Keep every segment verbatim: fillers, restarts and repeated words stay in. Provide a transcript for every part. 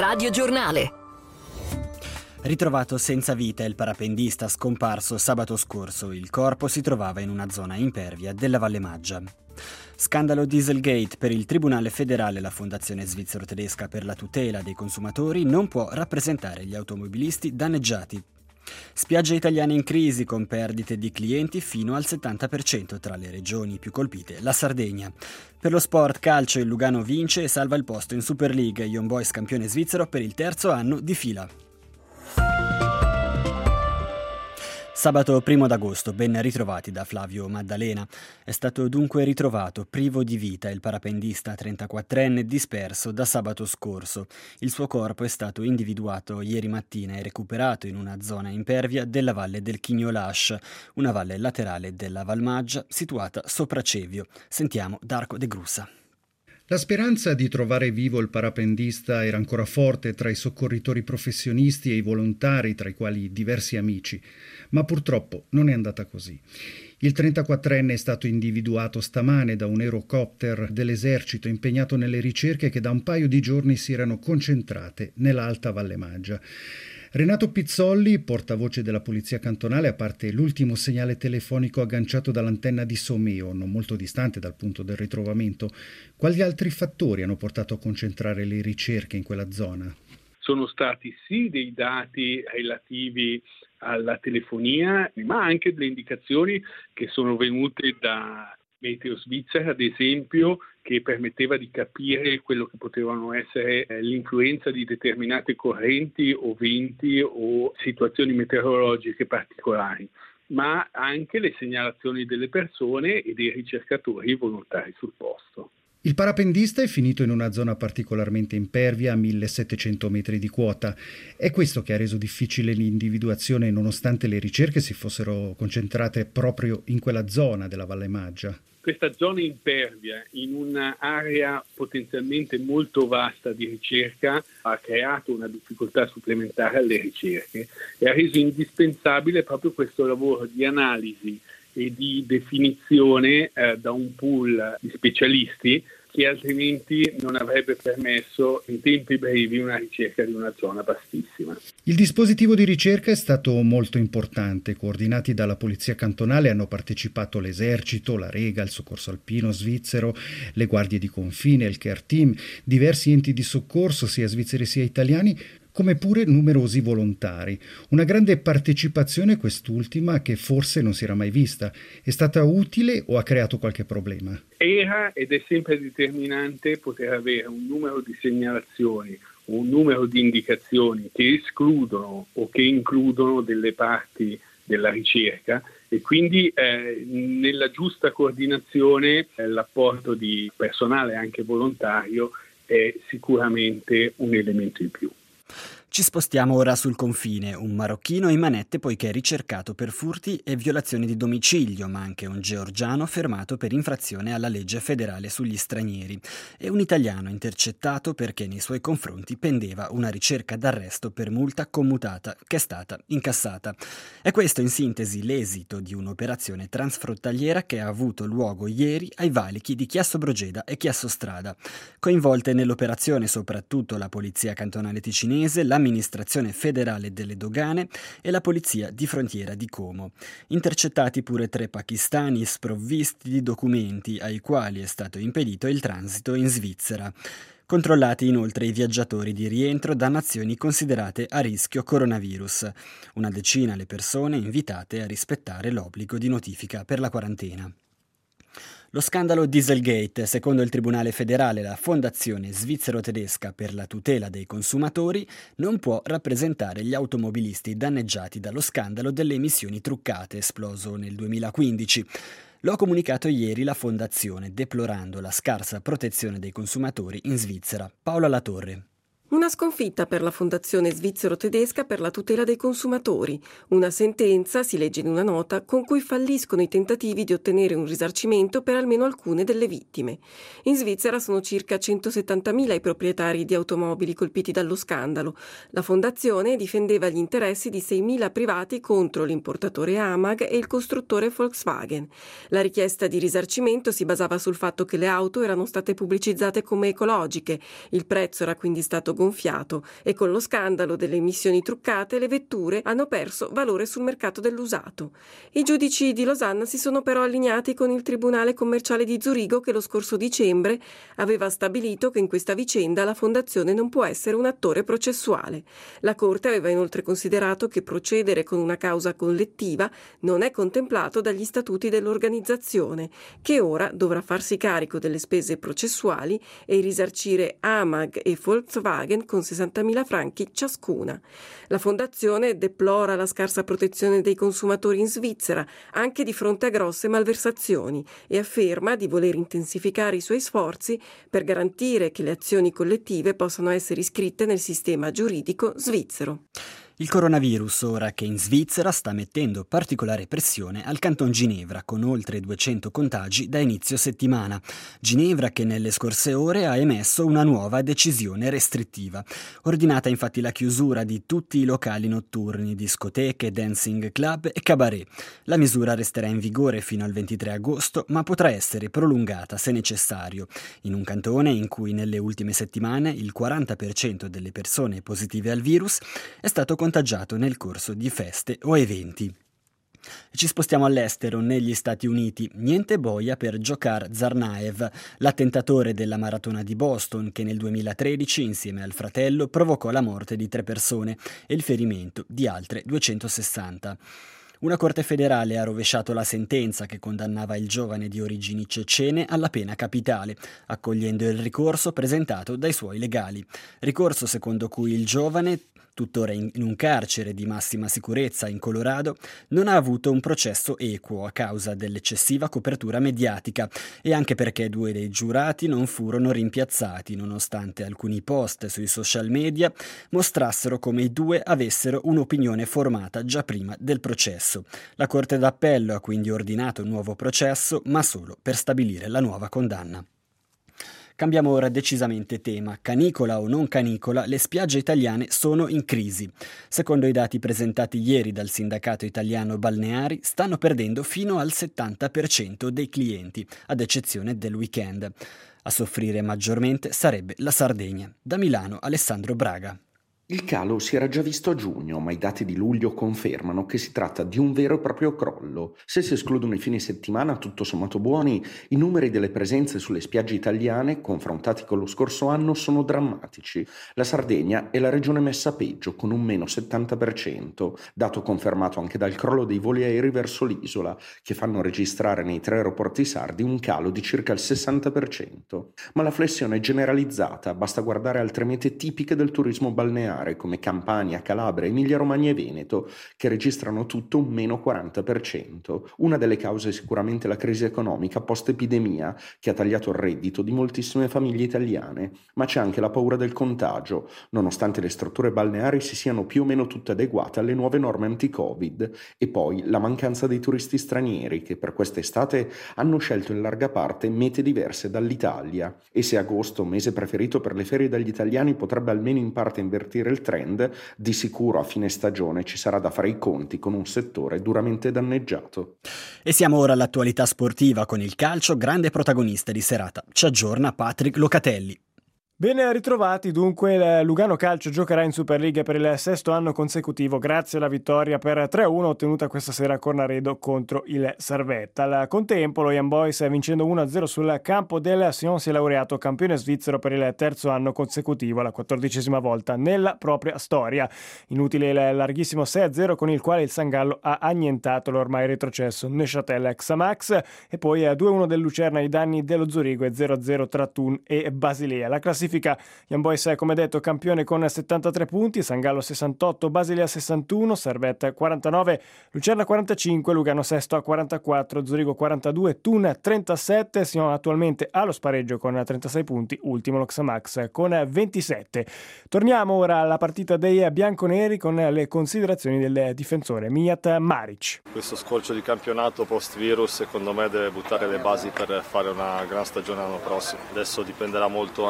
Radio Giornale. Ritrovato senza vita il parapendista scomparso sabato scorso. Il corpo si trovava in una zona impervia della Valle Maggia. Scandalo Dieselgate. Per il Tribunale federale la Fondazione svizzero-tedesca per la tutela dei consumatori non può rappresentare gli automobilisti danneggiati. Spiagge italiane in crisi con perdite di clienti fino al settanta per cento, tra le regioni più colpite la Sardegna. Per lo sport calcio il Lugano vince e salva il posto in Super League. Young Boys campione svizzero per il terzo anno di fila. Sabato primo d'agosto, ben ritrovati da Flavio Maddalena. È stato dunque ritrovato privo di vita il parapendista trentaquattrenne disperso da sabato scorso. Il suo corpo è stato individuato ieri mattina e recuperato in una zona impervia della valle del Chignolash, una valle laterale della Valmaggia situata sopra Cevio. Sentiamo Darko De Grussa. La speranza di trovare vivo il parapendista era ancora forte tra i soccorritori professionisti e i volontari, tra i quali diversi amici, ma purtroppo non è andata così. Il trentaquattrenne è stato individuato stamane da un Eurocopter dell'esercito impegnato nelle ricerche che da un paio di giorni si erano concentrate nell'Alta Valle Maggia. Renato Pizzolli, portavoce della Polizia Cantonale, a parte l'ultimo segnale telefonico agganciato dall'antenna di Someo, non molto distante dal punto del ritrovamento, quali altri fattori hanno portato a concentrare le ricerche in quella zona? Sono stati sì dei dati relativi alla telefonia, ma anche delle indicazioni che sono venute da Meteo Svizzera, ad esempio, che permetteva di capire quello che potevano essere eh, l'influenza di determinate correnti o venti o situazioni meteorologiche particolari, ma anche le segnalazioni delle persone e dei ricercatori volontari sul posto. Il parapendista è finito in una zona particolarmente impervia a millesettecento metri di quota. È questo che ha reso difficile l'individuazione nonostante le ricerche si fossero concentrate proprio in quella zona della Valle Maggia. Questa zona impervia in un'area potenzialmente molto vasta di ricerca ha creato una difficoltà supplementare alle ricerche e ha reso indispensabile proprio questo lavoro di analisi e di definizione eh, da un pool di specialisti che altrimenti non avrebbe permesso in tempi brevi una ricerca di una zona vastissima. Il dispositivo di ricerca è stato molto importante. Coordinati dalla Polizia Cantonale hanno partecipato l'Esercito, la Rega, il Soccorso Alpino Svizzero, le Guardie di Confine, il Care Team, diversi enti di soccorso sia svizzeri sia italiani, come pure numerosi volontari. Una grande partecipazione quest'ultima che forse non si era mai vista. È stata utile o ha creato qualche problema? Era ed è sempre determinante poter avere un numero di segnalazioni, un numero di indicazioni che escludono o che includono delle parti della ricerca e quindi eh, nella giusta coordinazione eh, l'apporto di personale anche volontario è sicuramente un elemento in più. Ci spostiamo ora sul confine. Un marocchino in manette poiché ricercato per furti e violazioni di domicilio, ma anche un georgiano fermato per infrazione alla legge federale sugli stranieri e un italiano intercettato perché nei suoi confronti pendeva una ricerca d'arresto per multa commutata che è stata incassata. È questo in sintesi l'esito di un'operazione transfrontaliera che ha avuto luogo ieri ai valichi di Chiasso Brogeda e Chiasso Strada. Coinvolte nell'operazione soprattutto la Polizia Cantonale Ticinese, la l'amministrazione federale delle dogane e la polizia di frontiera di Como. Intercettati pure tre pakistani sprovvisti di documenti ai quali è stato impedito il transito in Svizzera. Controllati inoltre i viaggiatori di rientro da nazioni considerate a rischio coronavirus. Una decina le persone invitate a rispettare l'obbligo di notifica per la quarantena. Lo scandalo Dieselgate. Secondo il Tribunale federale, la Fondazione svizzero-tedesca per la tutela dei consumatori non può rappresentare gli automobilisti danneggiati dallo scandalo delle emissioni truccate esploso nel duemilaquindici. Lo ha comunicato ieri la Fondazione, deplorando la scarsa protezione dei consumatori in Svizzera. Paola Latorre. Una sconfitta per la Fondazione svizzero-tedesca per la tutela dei consumatori. Una sentenza, si legge in una nota, con cui falliscono i tentativi di ottenere un risarcimento per almeno alcune delle vittime. In Svizzera sono circa centosettantamila i proprietari di automobili colpiti dallo scandalo. La Fondazione difendeva gli interessi di seimila privati contro l'importatore Amag e il costruttore Volkswagen. La richiesta di risarcimento si basava sul fatto che le auto erano state pubblicizzate come ecologiche. Il prezzo era quindi stato gonfiato e con lo scandalo delle emissioni truccate le vetture hanno perso valore sul mercato dell'usato. I giudici di Losanna si sono però allineati con il Tribunale commerciale di Zurigo che lo scorso dicembre aveva stabilito che in questa vicenda la fondazione non può essere un attore processuale. La Corte aveva inoltre considerato che procedere con una causa collettiva non è contemplato dagli statuti dell'organizzazione, che ora dovrà farsi carico delle spese processuali e risarcire A M A G e Volkswagen con sessantamila franchi ciascuna. La fondazione deplora la scarsa protezione dei consumatori in Svizzera, anche di fronte a grosse malversazioni, e afferma di voler intensificare i suoi sforzi per garantire che le azioni collettive possano essere iscritte nel sistema giuridico svizzero. Il coronavirus ora che in Svizzera sta mettendo particolare pressione al Canton Ginevra con oltre duecento contagi da inizio settimana. Ginevra che nelle scorse ore ha emesso una nuova decisione restrittiva. Ordinata infatti la chiusura di tutti i locali notturni, discoteche, dancing club e cabaret. La misura resterà in vigore fino al ventitré agosto ma potrà essere prolungata se necessario. In un cantone in cui nelle ultime settimane il quaranta per cento delle persone positive al virus è stato contagiato nel corso di feste o eventi. Ci spostiamo all'estero, negli Stati Uniti. Niente boia per Dzhokhar Tsarnaev, l'attentatore della maratona di Boston che nel duemilatredici, insieme al fratello, provocò la morte di tre persone e il ferimento di altre duecentosessanta. Una corte federale ha rovesciato la sentenza che condannava il giovane di origini cecene alla pena capitale, accogliendo il ricorso presentato dai suoi legali. Ricorso secondo cui il giovane, tuttora in un carcere di massima sicurezza in Colorado, non ha avuto un processo equo a causa dell'eccessiva copertura mediatica e anche perché due dei giurati non furono rimpiazzati, nonostante alcuni post sui social media mostrassero come i due avessero un'opinione formata già prima del processo. La Corte d'Appello ha quindi ordinato un nuovo processo, ma solo per stabilire la nuova condanna. Cambiamo ora decisamente tema. Canicola o non canicola, le spiagge italiane sono in crisi. Secondo i dati presentati ieri dal sindacato italiano balneari, stanno perdendo fino al settanta per cento dei clienti, ad eccezione del weekend. A soffrire maggiormente sarebbe la Sardegna. Da Milano, Alessandro Braga. Il calo si era già visto a giugno, ma i dati di luglio confermano che si tratta di un vero e proprio crollo. Se si escludono i fine settimana tutto sommato buoni, i numeri delle presenze sulle spiagge italiane, confrontati con lo scorso anno, sono drammatici. La Sardegna è la regione messa peggio, con un meno settanta per cento, dato confermato anche dal crollo dei voli aerei verso l'isola, che fanno registrare nei tre aeroporti sardi un calo di circa il sessanta per cento. Ma la flessione è generalizzata, basta guardare altre mete tipiche del turismo balneare, come Campania, Calabria, Emilia-Romagna e Veneto, che registrano tutto un meno quaranta per cento. Una delle cause è sicuramente la crisi economica post-epidemia, che ha tagliato il reddito di moltissime famiglie italiane, ma c'è anche la paura del contagio, nonostante le strutture balneari si siano più o meno tutte adeguate alle nuove norme anti-Covid, e poi la mancanza dei turisti stranieri, che per quest'estate hanno scelto in larga parte mete diverse dall'Italia. E se agosto, mese preferito per le ferie dagli italiani, potrebbe almeno in parte invertire il trend, di sicuro a fine stagione ci sarà da fare i conti con un settore duramente danneggiato. E siamo ora all'attualità sportiva con il calcio, grande protagonista di serata. Ci aggiorna Patrick Locatelli. Ben ritrovati, dunque il Lugano Calcio giocherà in Superliga per il sesto anno consecutivo grazie alla vittoria per tre a uno ottenuta questa sera a Cornaredo contro il Servette. Al contempo lo Young Boys, vincendo uno a zero sul campo del Sion, si è laureato campione svizzero per il terzo anno consecutivo, la quattordicesima volta nella propria storia. Inutile il larghissimo sei a zero con il quale il San Gallo ha annientato l'ormai retrocesso Neuchâtel Xamax, e poi a due a uno del Lucerna ai danni dello Zurigo e zero a zero tra Thun e Basilea. La classifica Young Boys è, come detto, campione con settantatré punti, San Gallo sessantotto, Basilea sessantuno, Servette quarantanove, Lucerna quarantacinque, Lugano sesto a quarantaquattro, Zurigo quarantadue, Thun trentasette, siamo attualmente allo spareggio con trentasei punti, ultimo lo Xamax con ventisette. Torniamo ora alla partita dei bianconeri con le considerazioni del difensore Mijat Maric. Questo scorcio di campionato post-virus secondo me deve buttare le basi per fare una gran stagione l'anno prossimo. Adesso dipenderà molto anche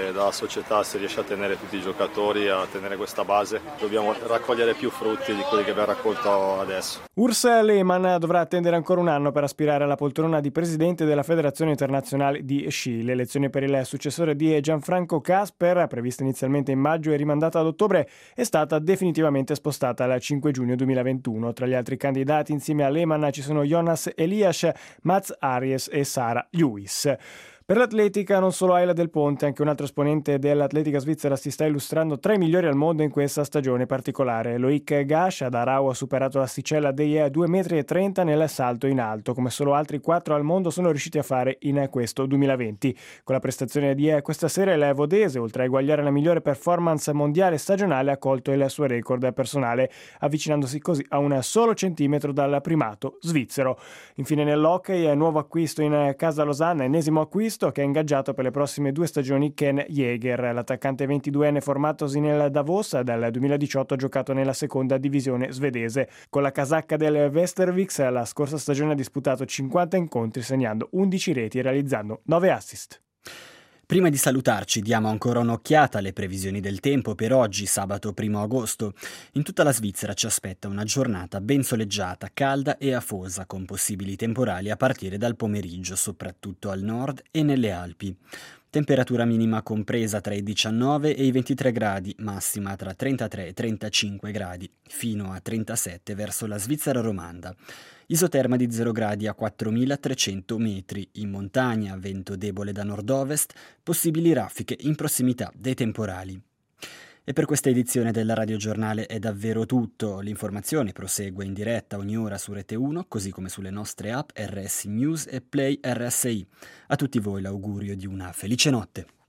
come da società si riesce a tenere tutti i giocatori, a tenere questa base. Dobbiamo raccogliere più frutti di quelli che abbiamo raccolto adesso. Urs Lehmann dovrà attendere ancora un anno per aspirare alla poltrona di presidente della Federazione Internazionale di Sci. L'elezione per il successore di Gianfranco Casper, prevista inizialmente in maggio e rimandata ad ottobre, è stata definitivamente spostata al cinque giugno duemilaventuno. Tra gli altri candidati insieme a Lehmann ci sono Jonas Elias, Mats Aries e Sara Lewis. Per l'atletica non solo Ayla Del Ponte, anche un altro esponente dell'atletica svizzera si sta illustrando tra i migliori al mondo in questa stagione particolare. Loic Gash ad Arau ha superato l'asticella dei due virgola trenta metri nel salto in alto, come solo altri quattro al mondo sono riusciti a fare in questo duemilaventi. Con la prestazione di questa sera il vodese, oltre a eguagliare la migliore performance mondiale stagionale, ha colto il suo record personale, avvicinandosi così a un solo centimetro dal primato svizzero. Infine nell'hockey, nuovo acquisto in casa Losanna, ennesimo acquisto che ha ingaggiato per le prossime due stagioni Ken Jäger. L'attaccante ventiduenne formatosi nel Davos dal duemiladiciotto ha giocato nella seconda divisione svedese. Con la casacca del Västerviks la scorsa stagione ha disputato cinquanta incontri segnando undici reti e realizzando nove assist. Prima di salutarci diamo ancora un'occhiata alle previsioni del tempo per oggi, sabato primo agosto. In tutta la Svizzera ci aspetta una giornata ben soleggiata, calda e afosa, con possibili temporali a partire dal pomeriggio, soprattutto al nord e nelle Alpi. Temperatura minima compresa tra i diciannove e i ventitré gradi, massima tra trentatré e trentacinque gradi, fino a trentasette verso la Svizzera romanda. Isoterma di zero gradi a quattromilatrecento metri, in montagna vento debole da nord-ovest, possibili raffiche in prossimità dei temporali. E per questa edizione della radiogiornale è davvero tutto. L'informazione prosegue in diretta ogni ora su Rete uno, così come sulle nostre app R S News e Play R S I. A tutti voi l'augurio di una felice notte.